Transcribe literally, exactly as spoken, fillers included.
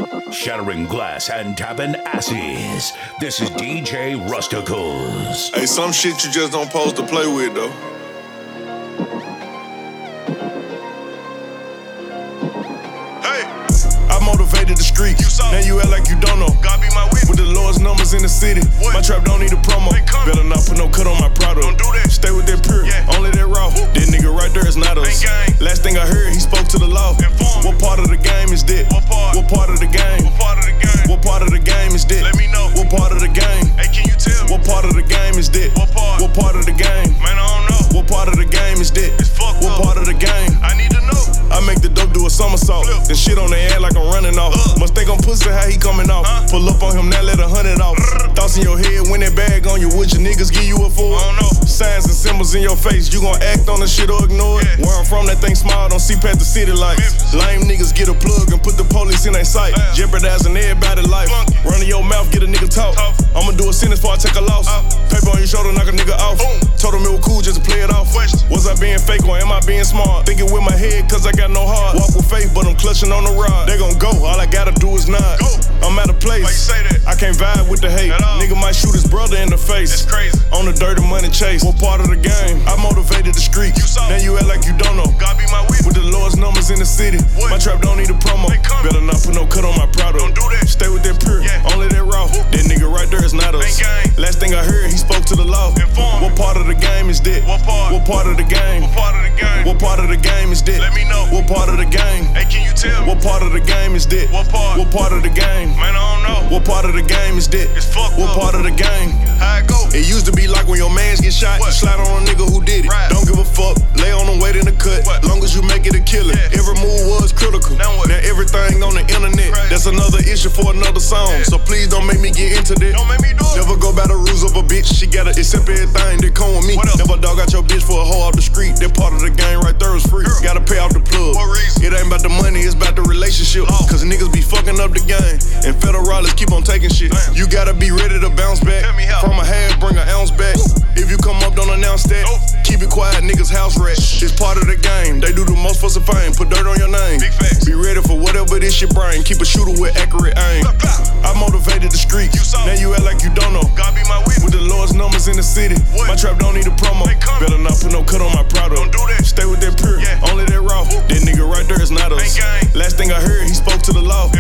Shattering glass and tapping asses. This is D J Rusticles. Hey, some shit you just don't supposed to play with, though. Hey, I motivated the street. You saw. Now you act like you don't know. God be my witness. With the lowest numbers in the city. What? My trap don't need a promo. Better not put no cut on my product. Don't do that. Stay with that pure. Yeah. Only that raw. Woo. That nigga right there is not us. Last thing I heard, he spoke to the law. Inform. What part of the game is that? What part? What part of the game? What part of the game? What part of the game is that? Let me know. What part of the game? Hey, can you tell me? What part of the game is that? What part? What part of the game? Man, I don't know. What part of the game is that? It's fucked What up. Part of the game? I need to know. I make the dope do a somersault. Flip. Then shit on the air like I'm running off. Uh. Must think I'm pussy how he coming off. Huh? Pull up on him, now let a hundred off. Rrr. Thoughts in your head when that bag on you. Would your niggas give you a fool? I don't know. Signs and symbols in your face. You gon' act on the shit or ignore it? Yeah. Where I'm from, that thing smile, don't see past the city lights. Lame niggas get a plug and put the police in their sight. Damn. Jeopardizing everybody's life. Funky. Run in your mouth, get a nigga talk. talk. I'ma do a sentence before I take a loss. Uh. Paper on your shoulder, knock a nigga off. Boom. Told him it was cool just to play it off. Question. Was I being fake or am I being smart? Thinking with my head cause I got no heart. Walk with faith but I'm clutching on the rod. They gon' go, all I gotta do is nod. Go. I'm out of place. Why you say that? I can't vibe with the hate. Nigga might shoot his brother in the face. That's crazy. On the dirty money chase. What part of the game? I motivated the street. You saw. Now you act like you don't know. God be my witness. With the lowest numbers in the city. What? My trap don't need a promo. Better not put no cut on my product. Don't do that. Stay with that pure. Yeah. Only that raw. Woo. That nigga right there is not us. Last thing I heard, he spoke to the law. Inform. What part of the game is that? What part? What part of the game? What part of the game? What part of the game is that? Let me know. What part of the game? Hey, can you tell me? What part of the game is that? What part? What part of the game? Man, I don't know. What part of the game is that? It's fucked What up. Part of the game? How it go? It used to be like when your mans get shot, what? You slide on a nigga who did it. Right. Don't give a fuck, lay on them, wait in the cut. What? Long as you make it a killer. Yeah. Every move was critical. Now, now everything on the internet. Right. That's another issue for another song. Yeah. So please don't make me get into that. Don't make me do it. Never go by the rules of a bitch. She gotta accept everything that come with me. Never dog out your bitch for a hoe off the street. That part of the game right there is free. Girl. Gotta pay off the plug. What reason? It ain't about the money, it's about the relationship. Law. Cause niggas be fucking up the game. And federalists keep on taking shit. Damn. You gotta be ready to bounce back. From a half, bring an ounce back. Woo. If you come up, don't announce that. Nope. Keep it quiet, niggas house rat. It's part of the game. They do the most for some fame. Put dirt on your name. Big facts. Be ready for whatever this shit bring. Keep a shooter with accurate aim. Blah, blah. I motivated the street. You saw. Now you act like you don't know. God be my witness. With the lowest numbers in the city. What? My trap don't need a promo. Better not put no cut on my product. Don't do that. Stay with that pure. Yeah. Only that raw. Woo. That nigga right there is not us. Last thing I heard, he spoke to the law.